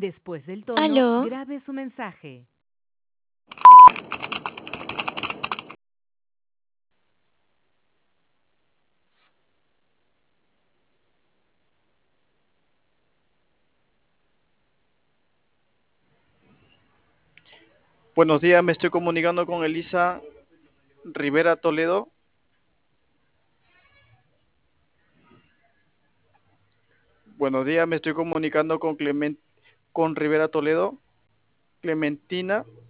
Después del tono, Aló, grabe su mensaje. Buenos días, me estoy comunicando con Elisa Rivera Toledo. Buenos días, me estoy comunicando con Rivera Toledo. Clementina